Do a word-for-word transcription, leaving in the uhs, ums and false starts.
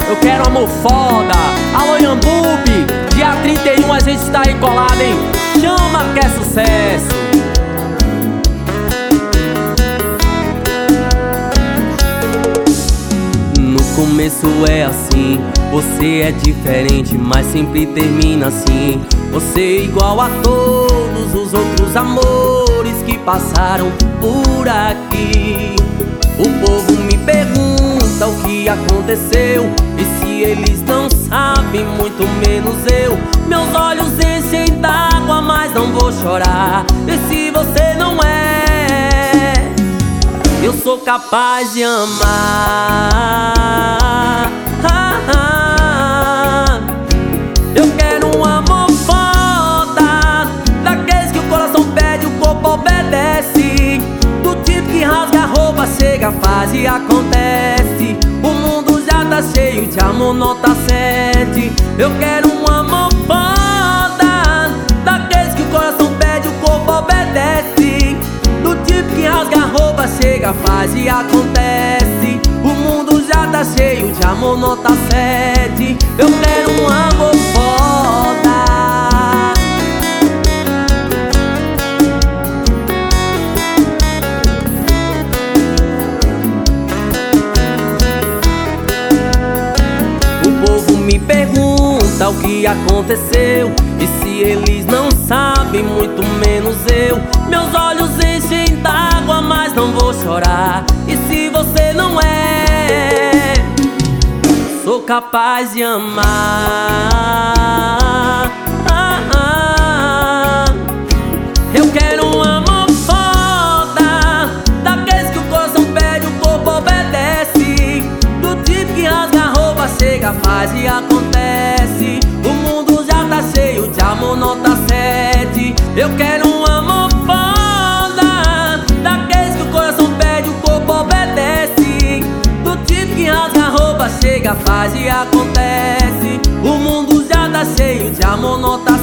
Eu quero amor foda. Alô Iambupe, dia trinta e um a gente tá aí colado, hein? Chama que é sucesso. No começo é assim, você é diferente, mas sempre termina assim. Você é igual a todos os outros amores que passaram por aqui. O povo me pergunta o que aconteceu, e se eles não sabem, muito menos eu. Meus olhos enchem d'água, mas não vou chorar. E se você não é, eu sou capaz de amar. ah, ah. Eu quero um amor foda, daqueles que o coração pede, o corpo obedece, do tipo que rasga a roupa, chega, faz e acontece. O mundo já tá cheio de amor nota sete. Eu quero um amor foda, daqueles que o coração pede, o corpo obedece, do tipo que rasga a roupa, chega, faz e acontece. O mundo já tá cheio de amor nota sete. Eu quero um amor foda. O povo me pergunta o que aconteceu, e se eles não sabem, muito menos eu. Meus olhos enchem d'água, mas não vou chorar. E se você não é, sou capaz de amar. ah, ah. Eu quero um amor foda, daqueles que o coração pede, o corpo obedece, do tipo que rasga a roupa, chega, faz e acontece. O mundo já tá cheio de amor nota sete. Eu quero um amor foda, daqueles que o coração pede, o corpo obedece, do tipo que rasga a roupa, chega, faz e acontece. O mundo já tá cheio de amor nota